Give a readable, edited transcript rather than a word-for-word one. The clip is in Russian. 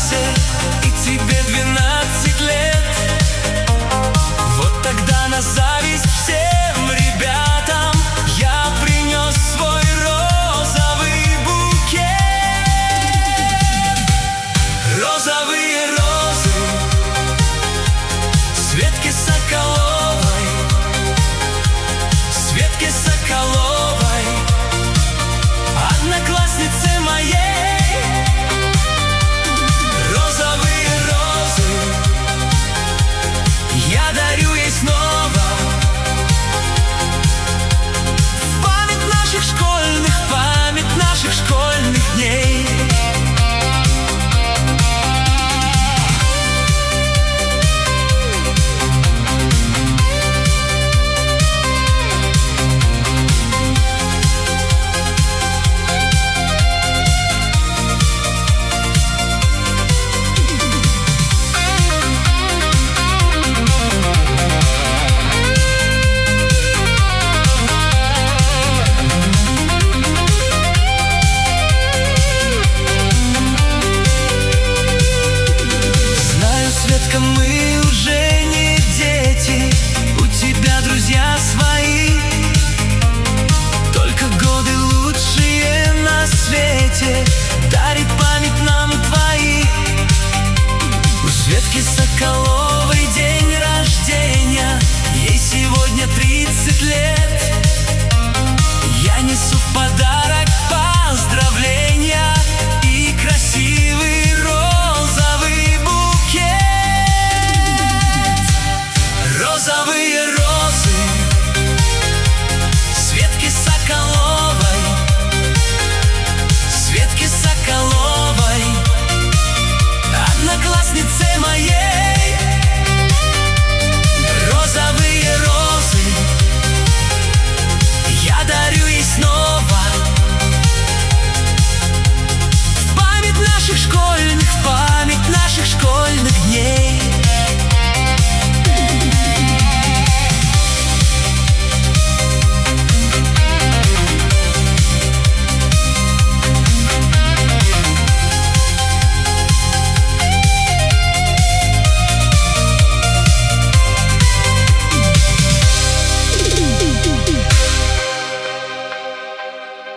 классе, и тебе 12 лет. Вот тогда на зависть всем ребятам я принес свой розовый букет. Розовые розы Светке Соколовой, Светке Соколовой, однокласснице моей. Розовые розы я дарю ей снова, в память наших школьных дней. Мы уже не дети, у тебя друзья свои, только годы лучшие на свете.